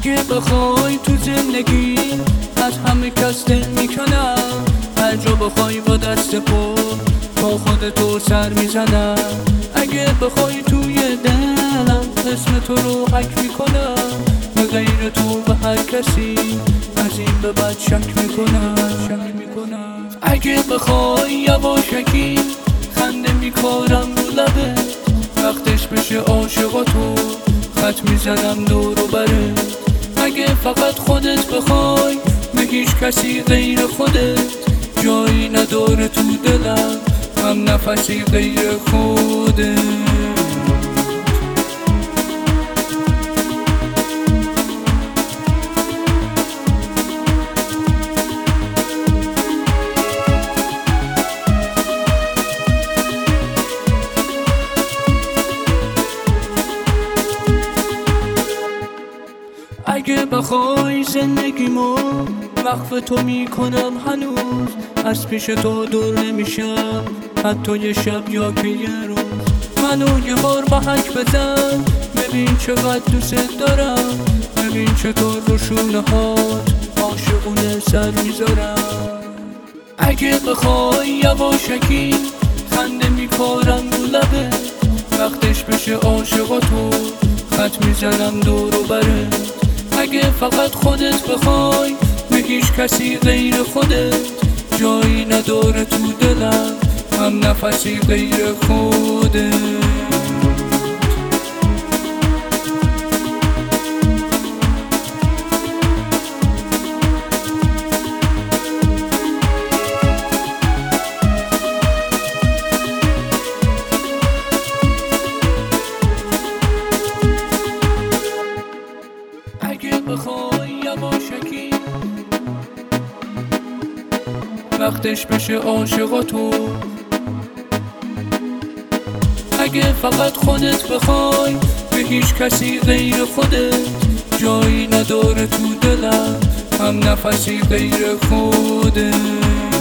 اگه بخوای تو زندگی از همه کس دل میکنم، هر جا بخوای با دست پا با خودتو سر میزنم. اگه بخوای توی دلم اسم تو رو حک میکنم، به غیر تو به هر کسی از این به بعد شک میکنم. اگه بخوای یواشکی خنده میکارم رو لبه، وقتش بشه عاشقاتو خط میزنم دور و بره. اگه فقط خودت بخوای به هیچ کسی غیر خودت جایی نداره تو دلم، هم نفسی غیر خودت. اگه بخوای زندگیمو وقف تو میکنم هنوز، از پیش تو دور نمیشم حتی یه شب یا که یه روز. منو یه بار با حک بزن ببین چقدر دوست دارم، ببین چطور رو شونه هات عاشقونه سر میذارم. اگه بخوای یواشکی خنده میکارم رو لبه، وقتش بشه عاشقاتو خط میزنم دور و بره. اگه فقط خودت بخوای به هیچ کسی غیر خودت جایی نداره تو دلم، هم نفسی غیر خودت. اگه بخوای یواشکی وقتش بشه عاشقاتو، اگه فقط خودت بخوای به هیچ کسی غیر خودت جایی نداره تو دلم، هم نفسی غیر خودت.